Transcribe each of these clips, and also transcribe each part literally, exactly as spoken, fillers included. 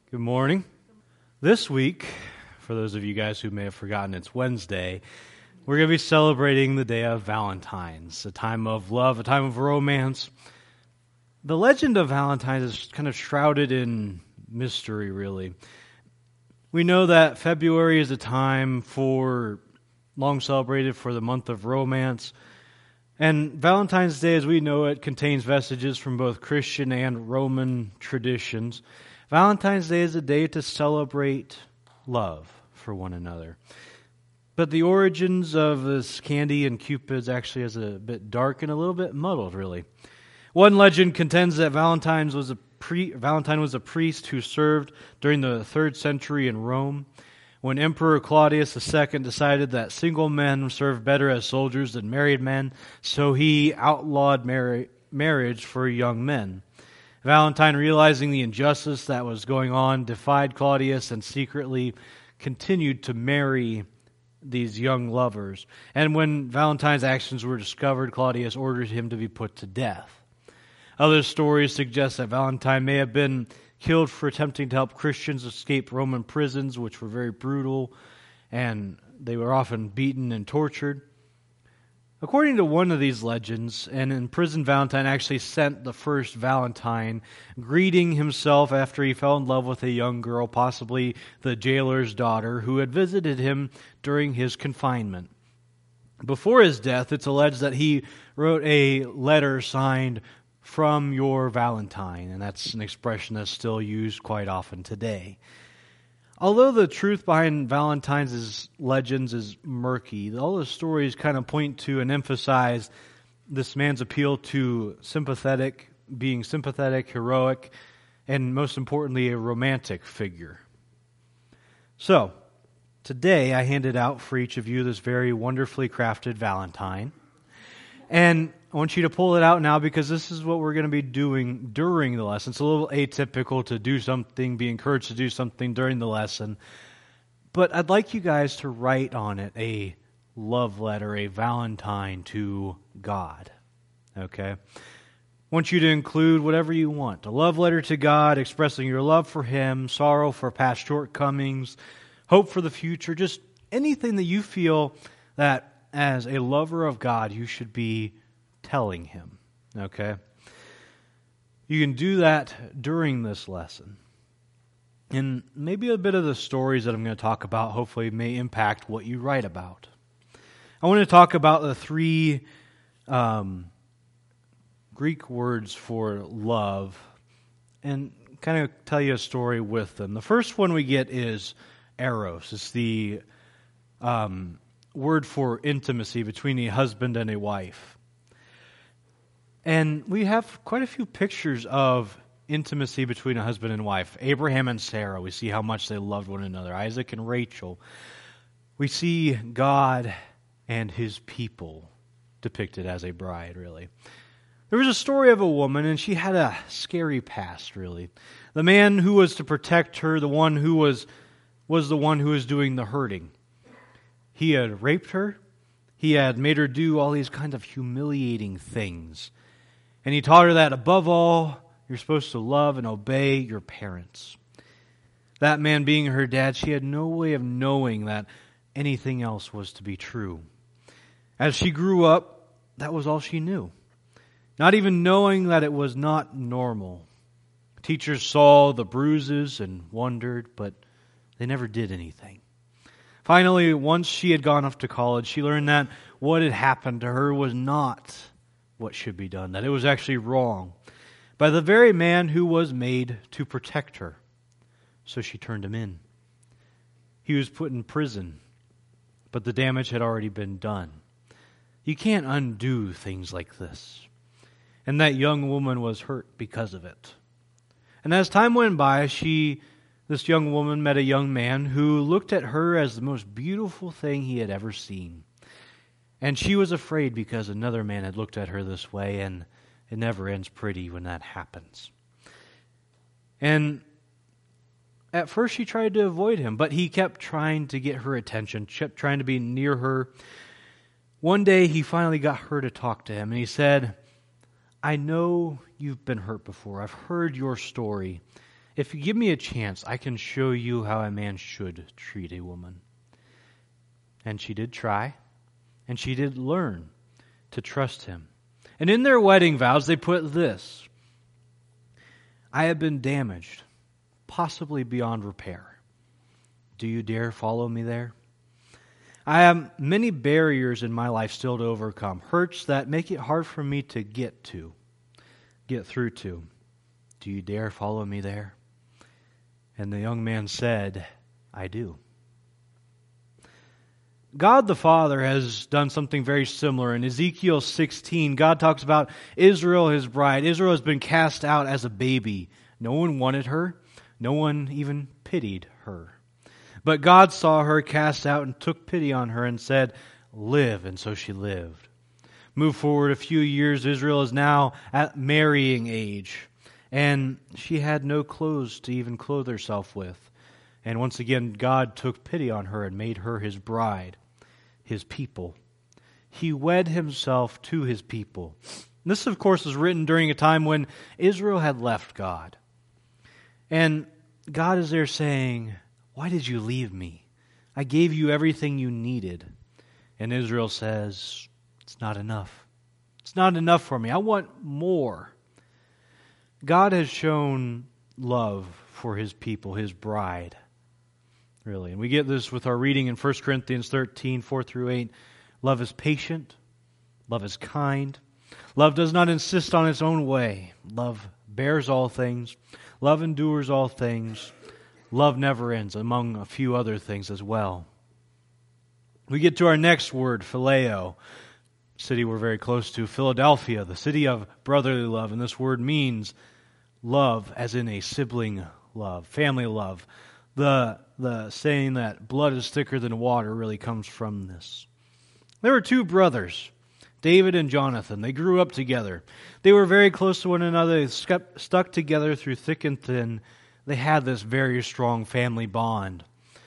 Good morning. This week, for those of you guys who may have forgotten, it's Wednesday. We're going to be celebrating the day of Valentine's, a time of love, a time of romance. The legend of Valentine's is kind of shrouded in mystery, really. We know that February is a time for, long celebrated for the month of romance. And Valentine's Day, as we know it, contains vestiges from both Christian and Roman traditions. Valentine's Day is a day to celebrate love for one another. But the origins of this candy and Cupid's actually is a bit dark and a little bit muddled, really. One legend contends that Valentine's was a pre- Valentine was a priest who served during the third century in Rome, when Emperor Claudius the Second decided that single men served better as soldiers than married men, so he outlawed mar- marriage for young men. Valentine, realizing the injustice that was going on, defied Claudius and secretly continued to marry these young lovers. And when Valentine's actions were discovered, Claudius ordered him to be put to death. Other stories suggest that Valentine may have been killed for attempting to help Christians escape Roman prisons, which were very brutal, and they were often beaten and tortured. According to one of these legends, an imprisoned Valentine actually sent the first Valentine greeting himself after he fell in love with a young girl, possibly the jailer's daughter, who had visited him during his confinement. Before his death, it's alleged that he wrote a letter signed, "From your Valentine," and that's an expression that's still used quite often today. Although the truth behind Valentine's legends is murky, all the stories kind of point to and emphasize this man's appeal to sympathetic, being sympathetic, heroic, and most importantly, a romantic figure. So, today I handed out for each of you this very wonderfully crafted Valentine. And I want you to pull it out now because this is what we're going to be doing during the lesson. It's a little atypical to do something, be encouraged to do something during the lesson. But I'd like you guys to write on it a love letter, a Valentine to God. Okay? I want you to include whatever you want. A love letter to God, expressing your love for Him, sorrow for past shortcomings, hope for the future, just anything that you feel that as a lover of God, you should be telling Him, okay? You can do that during this lesson. And maybe a bit of the stories that I'm going to talk about hopefully may impact what you write about. I want to talk about the three um, Greek words for love and kind of tell you a story with them. The first one we get is eros. It's the um word for intimacy between a husband and a wife. And we have quite a few pictures of intimacy between a husband and wife. Abraham and Sarah, we see how much they loved one another. Isaac and Rachel. We see God and His people depicted as a bride, really. There was a story of a woman, and she had a scary past, really. The man who was to protect her, the one who was, was the one who was doing the hurting. He had raped her. He had made her do all these kinds of humiliating things. And he taught her that above all, you're supposed to love and obey your parents. That man being her dad, she had no way of knowing that anything else was to be true. As she grew up, that was all she knew. Not even knowing that it was not normal. Teachers saw the bruises and wondered, but they never did anything. Finally, once she had gone off to college, she learned that what had happened to her was not what should be done, that it was actually wrong by the very man who was made to protect her. So she turned him in. He was put in prison, but the damage had already been done. You can't undo things like this. And that young woman was hurt because of it. And as time went by, she... This young woman met a young man who looked at her as the most beautiful thing he had ever seen. And she was afraid because another man had looked at her this way, and it never ends pretty when that happens. And at first she tried to avoid him, but he kept trying to get her attention, kept trying to be near her. One day he finally got her to talk to him, and he said, "I know you've been hurt before. I've heard your story. if you give me a chance, I can show you how a man should treat a woman. And she did try, and she did learn to trust him. And in their wedding vows, they put this: I have been damaged, possibly beyond repair. Do you dare follow me there? I have many barriers in my life still to overcome, hurts that make it hard for me to get to, get through to. Do you dare follow me there? And the young man said, I do. God the Father has done something very similar. In Ezekiel sixteen, God talks about Israel, his bride. Israel has been cast out as a baby. No one wanted her. No one even pitied her. But God saw her cast out and took pity on her and said, live, and so she lived. Move forward a few years, Israel is now at marrying age, and she had no clothes to even clothe herself with. And once again, God took pity on her and made her his bride, his people. He wed himself to his people. This, of course, was written during a time when Israel had left God. And God is there saying, why did you leave me? I gave you everything you needed. And Israel says, it's not enough. It's not enough for me. I want more. God has shown love for his people, his bride. Really. And we get this with our reading in First Corinthians thirteen, four through eight. Love is patient. Love is kind. Love does not insist on its own way. Love bears all things. Love endures all things. Love never ends, among a few other things as well. We get to our next word, phileo, city we're very close to, Philadelphia, the city of brotherly love. And this word means love as in a sibling love, family love. The, the saying that blood is thicker than water really comes from this. There were two brothers, David and Jonathan. They grew up together. They were very close to one another. They stuck together through thick and thin. They had this very strong family bond.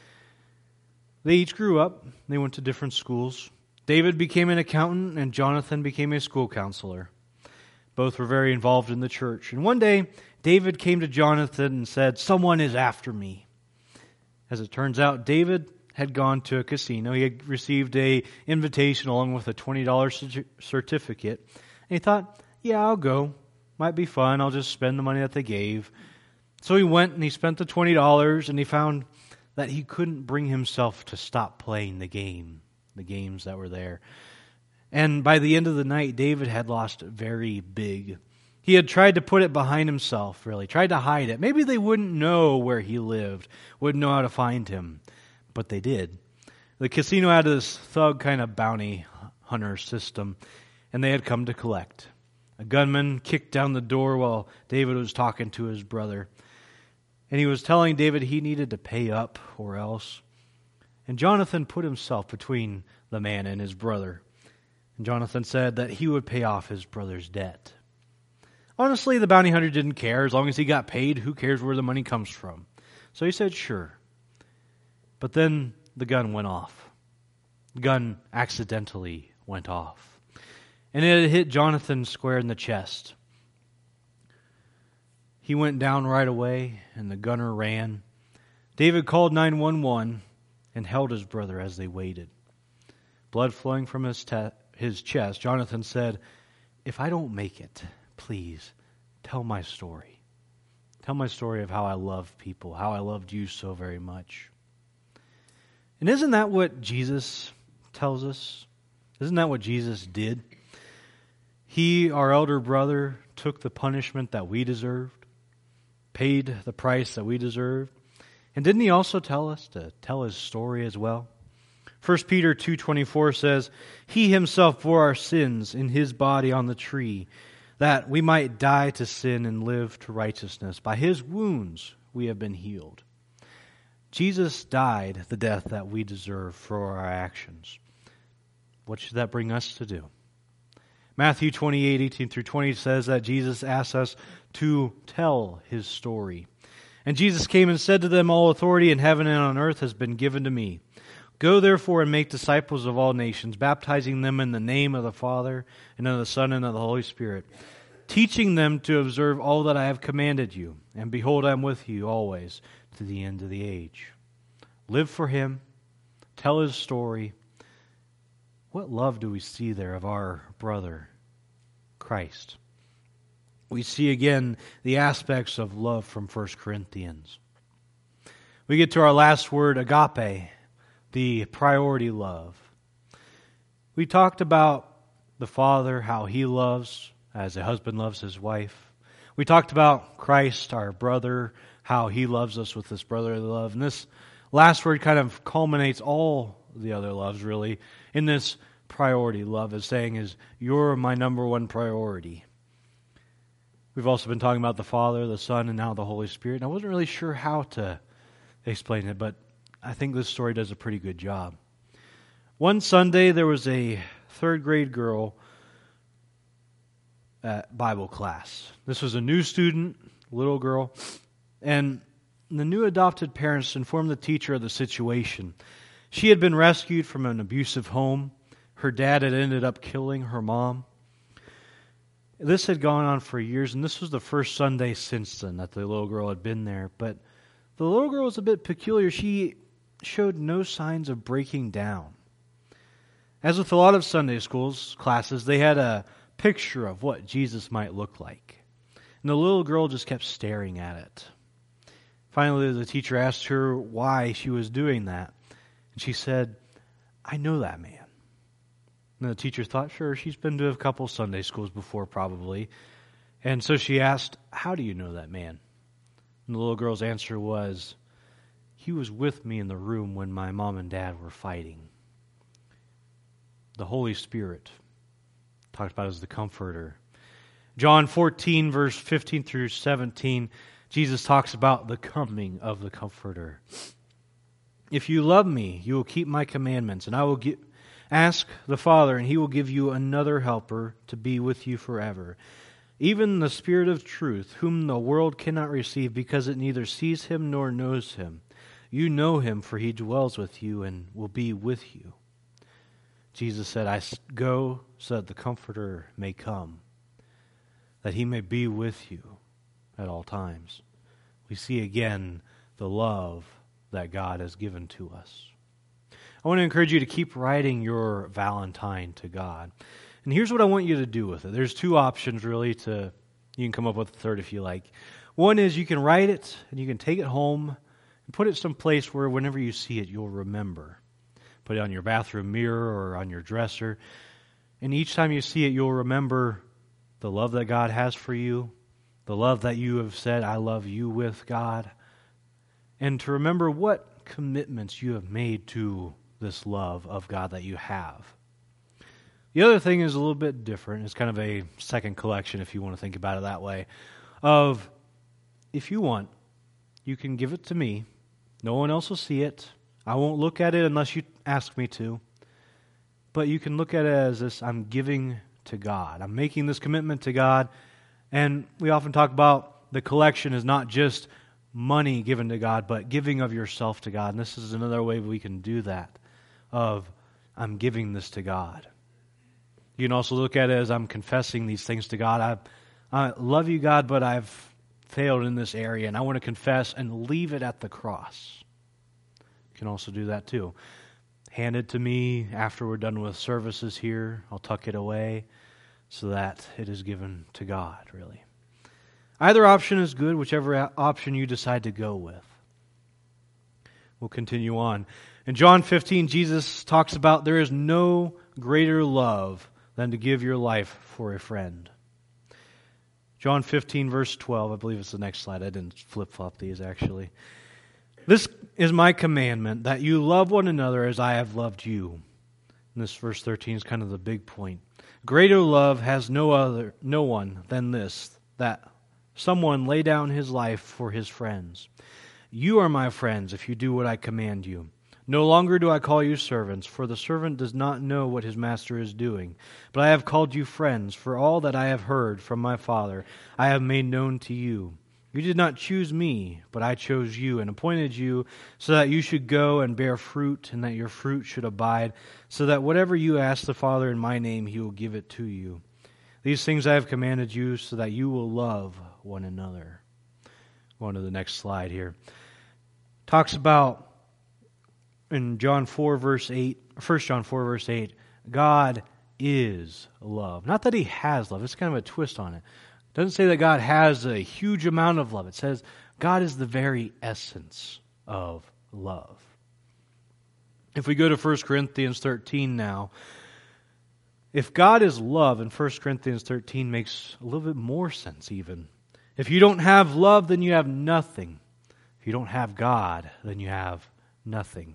They each grew up. They went to different schools. David became an accountant and Jonathan became a school counselor. Both were very involved in the church. And one day, David came to Jonathan and said, someone is after me. As it turns out, David had gone to a casino. He had received an invitation along with a twenty dollars certificate. And he thought, yeah, I'll go. Might be fun. I'll just spend the money that they gave. So he went and he spent the twenty dollars and he found that he couldn't bring himself to stop playing the game, the games that were there. And by the end of the night, David had lost very big. He had tried to put it behind himself, really, tried to hide it. Maybe they wouldn't know where he lived, wouldn't know how to find him, but they did. The casino had this thug kind of bounty hunter system, and they had come to collect. A gunman kicked down the door while David was talking to his brother. And he was telling David he needed to pay up or else. And Jonathan put himself between the man and his brother. And Jonathan said that he would pay off his brother's debt. Honestly, the bounty hunter didn't care. As long as he got paid, who cares where the money comes from? So he said, sure. But then the gun went off. The gun accidentally went off. And it hit Jonathan square in the chest. He went down right away, and the gunner ran. David called nine one one and held his brother as they waited. Blood flowing from his, te- his chest, Jonathan said, if I don't make it, please tell my story. Tell my story of how I love people, how I loved you so very much. And isn't that what Jesus tells us? Isn't that what Jesus did? He, our elder brother, took the punishment that we deserved, paid the price that we deserved. And didn't he also tell us to tell his story as well? First Peter two twenty-four says, he himself bore our sins in his body on the tree, that we might die to sin and live to righteousness. By his wounds we have been healed. Jesus died the death that we deserve for our actions. What should that bring us to do? Matthew twenty-eight, eighteen through twenty says that Jesus asks us to tell his story. And Jesus came and said to them, all authority in heaven and on earth has been given to me. Go therefore and make disciples of all nations, baptizing them in the name of the Father and of the Son and of the Holy Spirit, teaching them to observe all that I have commanded you. And behold, I am with you always to the end of the age. Live for Him. Tell His story. What love do we see there of our brother, Christ? We see again the aspects of love from First Corinthians. We get to our last word, agape, the priority love. We talked about the Father, how He loves as a husband loves his wife. We talked about Christ, our brother, how He loves us with this brotherly love. And this last word kind of culminates all the other loves, really, in this priority love, as saying is, you're my number one priority. We've also been talking about the Father, the Son, and now the Holy Spirit. And I wasn't really sure how to explain it, but I think this story does a pretty good job. One Sunday, there was a third grade girl at Bible class. This was a new student, little girl, and the new adopted parents informed the teacher of the situation. She had been rescued from an abusive home. Her dad had ended up killing her mom. This had gone on for years, and this was the first Sunday since then that the little girl had been there. But the little girl was a bit peculiar. She showed no signs of breaking down. As with a lot of Sunday schools classes, they had a picture of what Jesus might look like. And the little girl just kept staring at it. Finally, the teacher asked her why she was doing that. And she said, I know that man. And the teacher thought, sure, she's been to a couple Sunday schools before probably. And so she asked, how do you know that man? And the little girl's answer was, he was with me in the room when my mom and dad were fighting. The Holy Spirit, talked about as the Comforter. John fourteen, verse fifteen through seventeen, Jesus talks about the coming of the Comforter. If you love me, you will keep my commandments, and I will give, ask the Father, and He will give you another helper to be with you forever. Even the Spirit of truth, whom the world cannot receive because it neither sees Him nor knows Him. You know Him, for He dwells with you and will be with you. Jesus said, I go so that the Comforter may come, that He may be with you at all times. We see again the love that God has given to us. I want to encourage you to keep writing your Valentine to God. And here's what I want you to do with it. There's two options really to, you can come up with a third if you like. One is you can write it and you can take it home and put it someplace where whenever you see it, you'll remember. Put it on your bathroom mirror or on your dresser. And each time you see it, you'll remember the love that God has for you, the love that you have said, I love you with God, and to remember what commitments you have made to this love of God that you have. The other thing is a little bit different. It's kind of a second collection, if you want to think about it that way, of if you want, you can give it to me. No one else will see it. I won't look at it unless you ask me to. But you can look at it as this, I'm giving to God. I'm making this commitment to God. And we often talk about the collection is not just money given to God, but giving of yourself to God. And this is another way we can do that, of I'm giving this to God. You can also look at it as I'm confessing these things to God. I, I love you, God, but I've failed in this area, and I want to confess and leave it at the cross. You can also do that too. Hand it to me after we're done with services here. I'll tuck it away so that it is given to God, really. Either option is good, whichever option you decide to go with. We'll continue on. In John fifteen, Jesus talks about there is no greater love than to give your life for a friend. John fifteen, verse twelve, I believe it's the next slide. I didn't flip-flop these, actually. This is my commandment, that you love one another as I have loved you. And this verse thirteen is kind of the big point. Greater love has no other, no one than this, that someone lay down his life for his friends. You are my friends if you do what I command you. No longer do I call you servants, for the servant does not know what his master is doing. But I have called you friends, for all that I have heard from my Father I have made known to you. You did not choose me, but I chose you and appointed you so that you should go and bear fruit, and that your fruit should abide, so that whatever you ask the Father in my name, He will give it to you. These things I have commanded you so that you will love one another. Going to the next slide here. Talks about in John four verse eight, First John four verse eight, God is love. Not that He has love. It's kind of a twist on it. It doesn't say that God has a huge amount of love. It says God is the very essence of love. If we go to First Corinthians thirteen now, if God is love, and First Corinthians thirteen makes a little bit more sense even. If you don't have love, then you have nothing. If you don't have God, then you have nothing.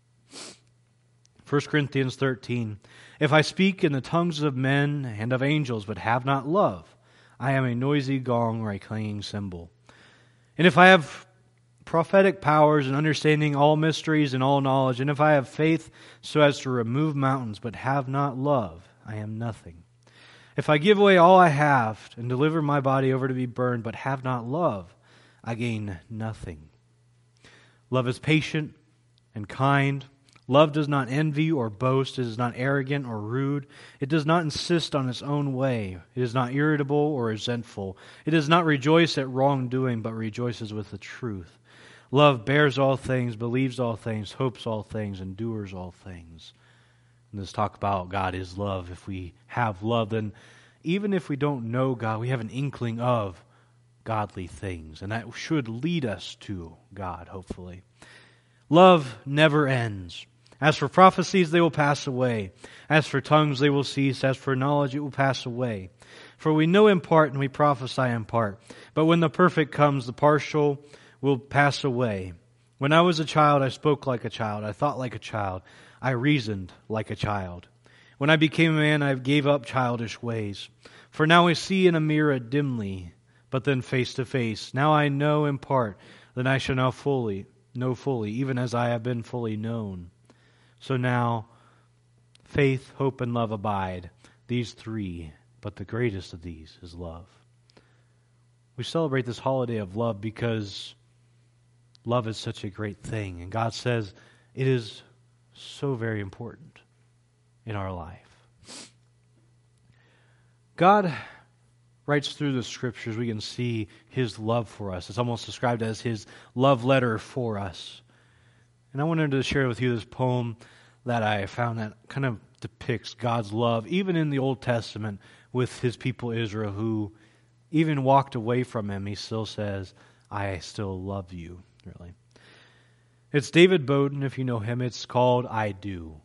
First Corinthians thirteen, if I speak in the tongues of men and of angels, but have not love, I am a noisy gong or a clanging cymbal. And if I have prophetic powers and understanding all mysteries and all knowledge, and if I have faith so as to remove mountains, but have not love, I am nothing. If I give away all I have and deliver my body over to be burned, but have not love, I gain nothing. Love is patient and kind. Love does not envy or boast. It is not arrogant or rude. It does not insist on its own way. It is not irritable or resentful. It does not rejoice at wrongdoing, but rejoices with the truth. Love bears all things, believes all things, hopes all things, endures all things. And let's talk about God is love. If we have love, then even if we don't know God, we have an inkling of godly things. And that should lead us to God, hopefully. Love never ends. As for prophecies, they will pass away. As for tongues, they will cease. As for knowledge, it will pass away. For we know in part and we prophesy in part. But when the perfect comes, the partial will pass away. When I was a child, I spoke like a child. I thought like a child. I reasoned like a child. When I became a man, I gave up childish ways. For now I see in a mirror dimly, but then face to face. Now I know in part, then I shall now fully know fully, even as I have been fully known. So now, faith, hope, and love abide, these three, but the greatest of these is love. We celebrate this holiday of love because love is such a great thing, and God says it is so very important in our life. God writes through the Scriptures, we can see His love for us. It's almost described as His love letter for us. And I wanted to share with you this poem that I found that kind of depicts God's love, even in the Old Testament, with His people Israel, who even walked away from Him. He still says, I still love you, really. It's David Bowden, if you know him. It's called I Do.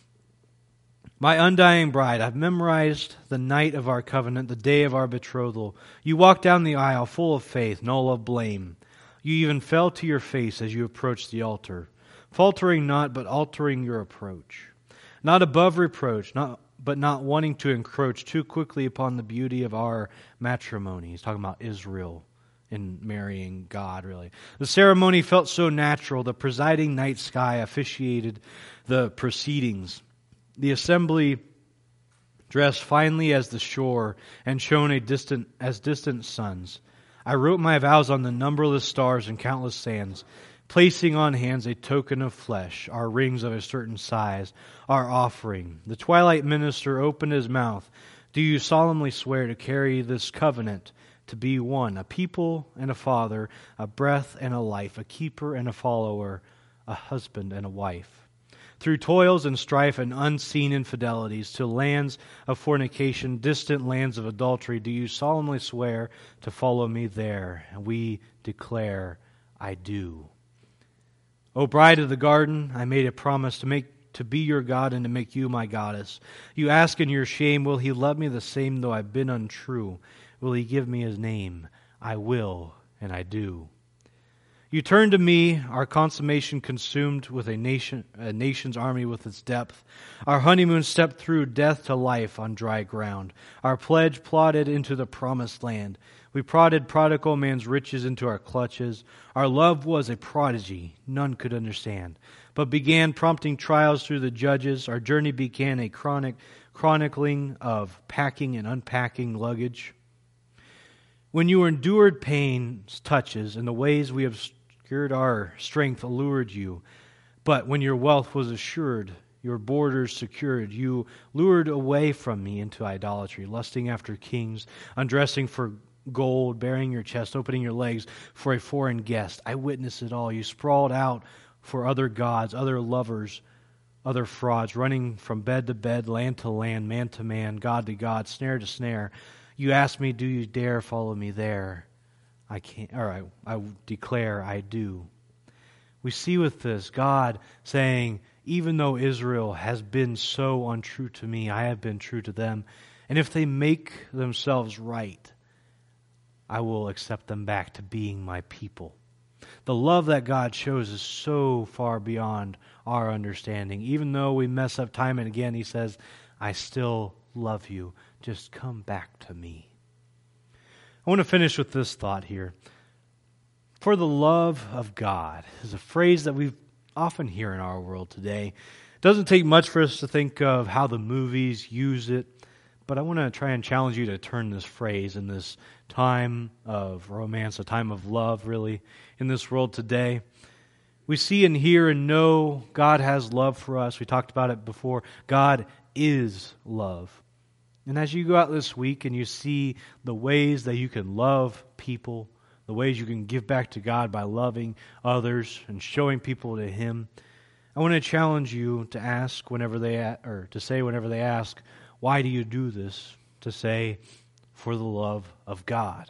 My undying bride, I've memorized the night of our covenant, the day of our betrothal. You walked down the aisle full of faith, null of blame. You even fell to your face as you approached the altar, faltering not, but altering your approach. Not above reproach, not but not wanting to encroach too quickly upon the beauty of our matrimony. He's talking about Israel in marrying God, really. The ceremony felt so natural. The presiding night sky officiated the proceedings. The assembly dressed finely as the shore and shone a distant as distant suns. I wrote my vows on the numberless stars and countless sands, placing on hands a token of flesh, our rings of a certain size, our offering. The twilight minister opened his mouth. Do you solemnly swear to carry this covenant, to be one, a people and a father, a breath and a life, a keeper and a follower, a husband and a wife? Through toils and strife and unseen infidelities, to lands of fornication, distant lands of adultery, do you solemnly swear to follow me there? And we declare, I do. O bride of the garden, I made a promise to make to be your God and to make you my goddess. You ask in your shame, will He love me the same though I've been untrue? Will He give me His name? I will, and I do. You turn to me, our consummation consumed with a nation, a nation's army with its depth. Our honeymoon stepped through death to life on dry ground. Our pledge plodded into the promised land. We prodded prodigal man's riches into our clutches. Our love was a prodigy none could understand, but began prompting trials through the judges. Our journey began a chronic chronicling of packing and unpacking luggage. When you endured pain's touches and the ways we obscured our strength allured you, but when your wealth was assured, your borders secured. You lured away from me into idolatry, lusting after kings, undressing for gold, bearing your chest, opening your legs for a foreign guest. I witnessed it all. You sprawled out for other gods, other lovers, other frauds, running from bed to bed, land to land, man to man, God to God, snare to snare. You asked me, do you dare follow me there? I can't, or I, I declare I do. We see with this God saying, even though Israel has been so untrue to me, I have been true to them. And if they make themselves right, I will accept them back to being my people. The love that God shows is so far beyond our understanding. Even though we mess up time and again, He says, I still love you. Just come back to me. I want to finish with this thought here. For the love of God is a phrase that we often hear in our world today. It doesn't take much for us to think of how the movies use it, but I want to try and challenge you to turn this phrase in this time of romance, a time of love, really, in this world today. We see and hear and know God has love for us. We talked about it before. God is love. And as you go out this week and you see the ways that you can love people, the ways you can give back to God by loving others and showing people to Him, I want to challenge you to ask whenever they, or to say whenever they ask, why do you do this? To say, for the love of God.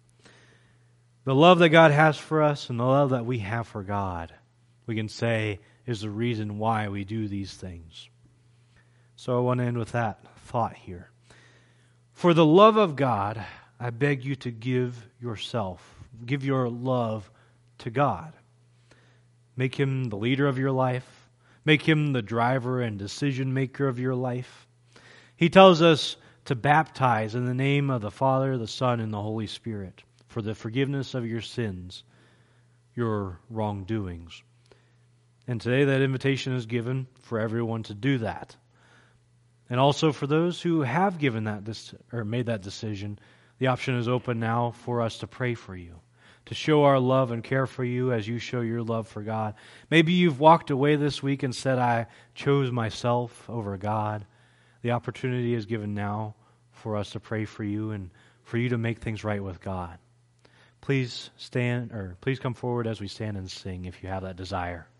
The love that God has for us and the love that we have for God, we can say, is the reason why we do these things. So I want to end with that thought here. For the love of God, I beg you to give yourself, give your love to God. Make Him the leader of your life. Make Him the driver and decision maker of your life. He tells us to baptize in the name of the Father, the Son, and the Holy Spirit for the forgiveness of your sins, your wrongdoings. And today that invitation is given for everyone to do that. And also for those who have given that or made that decision, the option is open now for us to pray for you, to show our love and care for you as you show your love for God. Maybe you've walked away this week and said, I chose myself over God. The opportunity is given now for us to pray for you and for you to make things right with God. Please stand, or please come forward as we stand and sing if you have that desire.